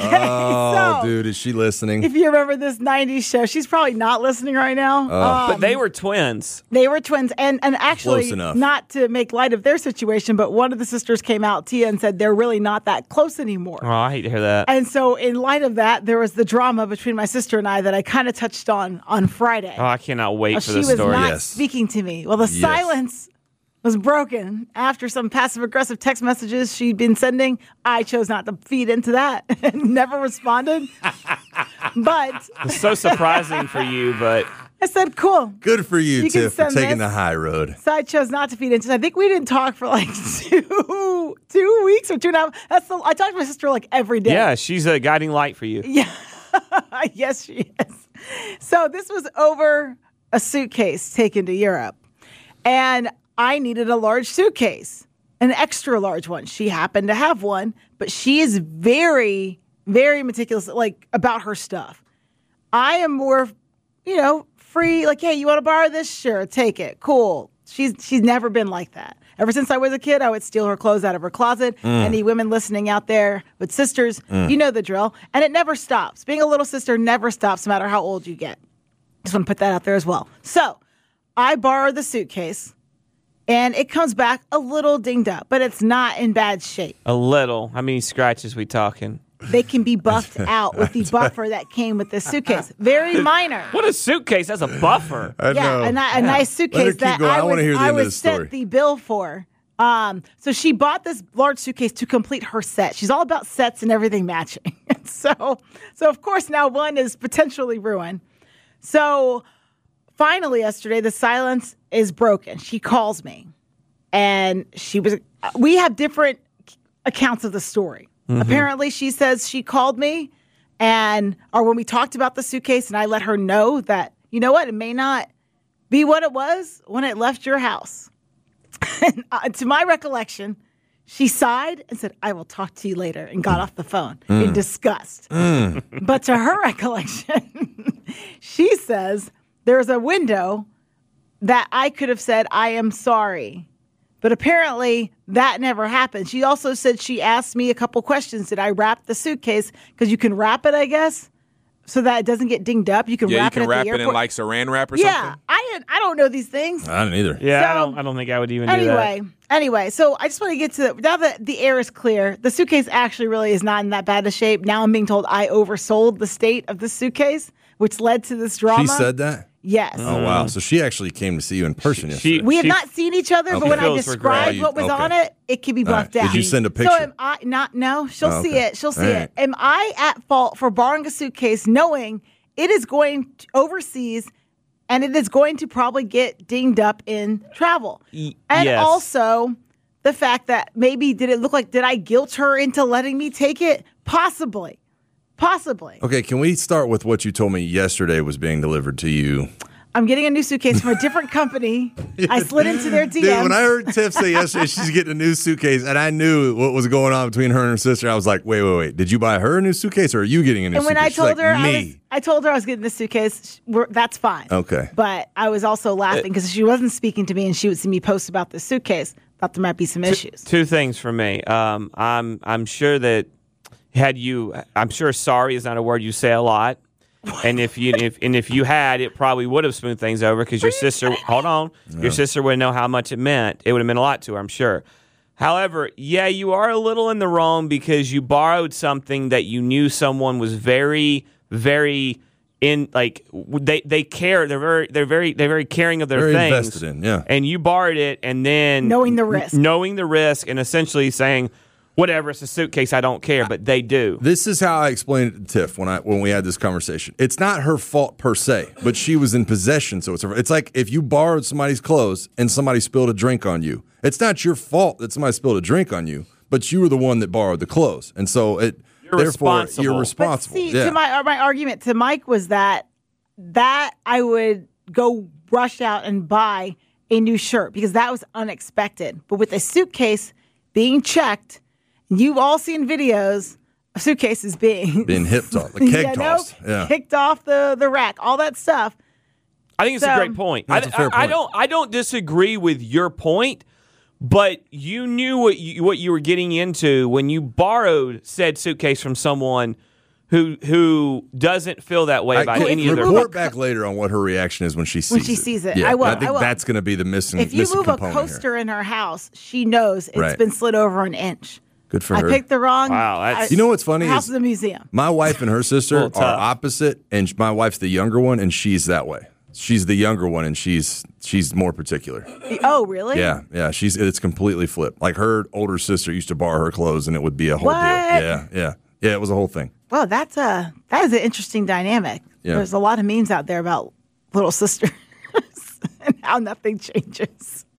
Oh, so, dude, is she listening? if you remember this 90s show, she's probably not listening right now. But they were twins. They were twins. And actually, Close enough. not to make light of their situation, but one of the sisters came out, Tia, and said they're really not that close anymore. Oh, I hate to hear that. And so in light of that, there was the drama between my sister and I that I kind of touched on Friday. Oh, I cannot wait for she this was story. not Yes. speaking to me. Well, the silence was broken after some passive-aggressive text messages she'd been sending. I chose not to feed into that and never responded. But It's so surprising for you, but I said, cool. Good for you, You can Tiff, for send taking this. the high road. So I chose not to feed into it. I think we didn't talk for like 2 weeks or 2.5. I talked to my sister like every day. yeah, she's a guiding light for you. Yeah. Yes, she is. So this was over a suitcase taken to Europe. And I needed a large suitcase, an extra large one. She happened to have one, but she is very, very meticulous, like, about her stuff. I am more, free, like, hey, you want to borrow this? Sure, take it. Cool. She's never been like that. Ever since I was a kid, I would steal her clothes out of her closet. Any women listening out there with sisters, you know the drill. And it never stops. Being a little sister never stops, no matter how old you get. Just want to put that out there as well. So I borrowed the suitcase, and it comes back a little dinged up, but it's not in bad shape. A little. How many scratches we talking? They can be buffed out with the buffer that came with this suitcase. Very minor. What a suitcase. That's a buffer. I know. A nice suitcase keep that going. I wanna hear the I end of was the story. sent the bill for. So she bought this large suitcase to complete her set. She's all about sets and everything matching. so of course now one is potentially ruined. So finally yesterday the silence is broken. She calls me, and we have different accounts of the story. Apparently she says she called me or when we talked about the suitcase, and I let her know that, you know what, it may not be what it was when it left your house. And to my recollection, she sighed and said, I will talk to you later, and got off the phone in disgust. But to her recollection, she says there's a window that I could have said, I am sorry. But apparently that never happened. She also said she asked me a couple questions. Did I wrap the suitcase? Because you can wrap it, I guess, so that it doesn't get dinged up. You can Yeah, you wrap can it at wrap the it airport. in like saran wrap or Yeah, something. I don't know these things. I don't either. Yeah, So- I don't think I would even do that. Anyway, so I just want to get to now that the air is clear, the suitcase actually really is not in that bad a shape. Now I'm being told I oversold the state of the suitcase, which led to this drama. She said that? Yes. Oh, wow. So she actually came to see you in person yesterday. We have not seen each other, but when I feels described regret. what was Okay. on it, it can be All right. buffed out. Did you send a So picture? am I not? No, she'll Oh, see okay. it. She'll see All it. right. Am I at fault for borrowing a suitcase, knowing it is going overseas, and it is going to probably get dinged up in travel? And yes. also the fact that maybe did I guilt her into letting me take it? Possibly. Okay, can we start with what you told me yesterday was being delivered to you? I'm getting a new suitcase from a different company. I slid into their DMs. Dude, when I heard Tiff say yesterday she's getting a new suitcase, and I knew what was going on between her and her sister, I was like, wait. Did you buy her a new suitcase, or are you getting a new And when suitcase? I told She's her, like, I told her I was getting this suitcase. That's fine. Okay. But I was also laughing because she wasn't speaking to me, and she would see me post about this suitcase. Thought there might be some issues. Two things for me. I'm sure that I'm sure sorry is not a word you say a lot. And if you had, it probably would have smoothed things over because your sister. Hold on, your sister would know how much it meant. It would have meant a lot to her, I'm sure. However, yeah, you are a little in the wrong because you borrowed something that you knew someone was very, very in. Like they care. They're very caring of their Very things. invested in, yeah. And you borrowed it, and then Knowing the risk. and essentially saying, whatever, it's a suitcase, I don't care, but they do. This is how I explained it to Tiff when we had this conversation. It's not her fault per se, but she was in possession, so it's like if you borrowed somebody's clothes and somebody spilled a drink on you. It's not your fault that somebody spilled a drink on you, but you were the one that borrowed the clothes, and so therefore you're responsible. But see, yeah. to my argument to Mike was that I would go rush out and buy a new shirt because that was unexpected. But with a suitcase being checked, you've all seen videos of suitcases being Being hip tossed, like keg tossed. Yeah. kicked off the rack, all that stuff. I think it's a great point. That's a fair point. I don't disagree with your point, but you knew what you were getting into when you borrowed said suitcase from someone who doesn't feel that way about any of their. Report back later on what her reaction is when she sees it. When she sees it. Yeah, I will. I think that's going to be the missing. If you move a component coaster in her house, she knows it's Right. been slid over an inch. Good for I her. picked the wrong. Wow, that's- You know what's funny House is is a museum. my wife and her sister Little are tough. opposite, and my wife's the younger one, and she's that way. She's the younger one, and she's more particular. Oh, really? Yeah. It's completely flipped. Like her older sister used to borrow her clothes, and it would be a whole What? deal. Yeah. It was a whole thing. Well, that is an interesting dynamic. Yeah. There's a lot of memes out there about little sisters and how nothing changes.